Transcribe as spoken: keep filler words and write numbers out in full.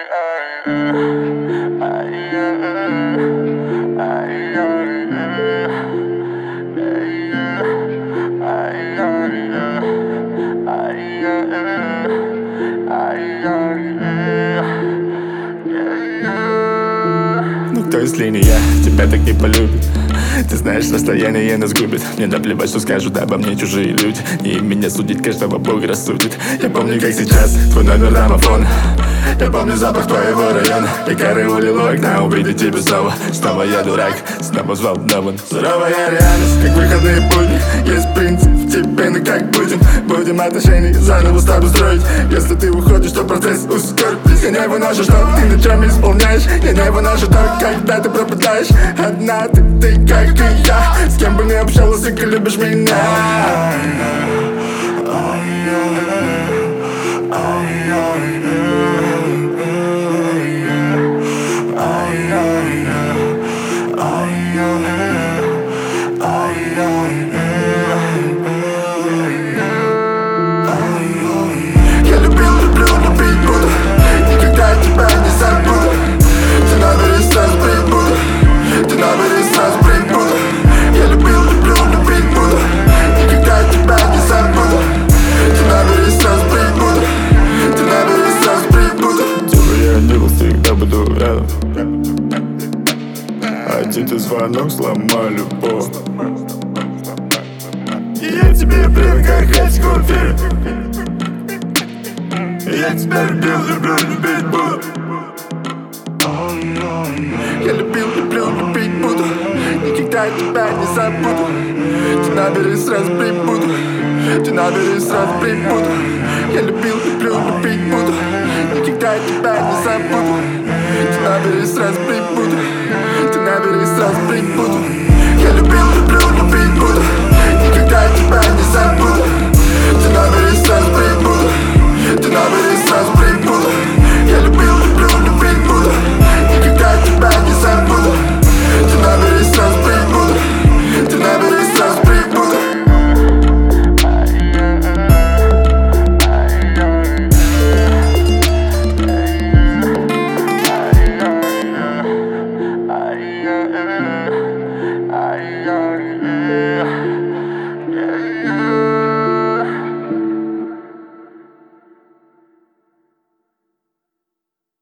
Ну кто, если не я, тебя так не полюбит? Ты знаешь, расстояние нас губит. Мне наплевать, что скажут обо мне чужие люди. Не меня судить, каждого Бог рассудит. Я помню, как сейчас, твой номер домофона. Я помню запах твоего района. Я караулил у окна, увидеть тебя снова. Снова я дурак, снова взволнован. Суровая реальность, как выходные будни. Есть принцип в тебе, ну как будем? Будем отношения заново с тобой строить. Если ты уходишь, то процесс ускорит. Я не выношу, что ты ночами исполняешь. Я не выношу то, когда ты пропадаешь. Одна ты, ты как и я. С кем бы ни общался, как любишь меня. Я любил, люблю, любить буду. Никогда тебя не забуду. Ты набери, сразу прибуду. Ты набери, сразу прибуду. Я любил, люблю, любить буду. Никогда тебя не забуду. Ты набери, сразу прибуду. Ты набери, сразу прибуду. Тебе я не был, всегда буду рядом. Один звонок сломал любовь. Я тебе привык, как хэтик в эфире. Я тебя любил, люблю, любить буду. Я любил, люблю, любить буду. Никогда тебя не забуду. Ты набери, сразу прибуду. Ты набери, сразу прибуду. Я любил, люблю, любить буду. Никогда тебя не забуду. Ты набери, сразу прибуду. Ты набери, сразу прибуду. Я любил, люблю, любить буду. Никогда тебя не забуду. Ты набери, сразу прибуду. Ты набери, сразу прибуду. Я любил, люблю, любить буду. Никогда тебя не забуду. Ты набери, сразу прибуду. Ты набери, сразу прибуду. Yeah.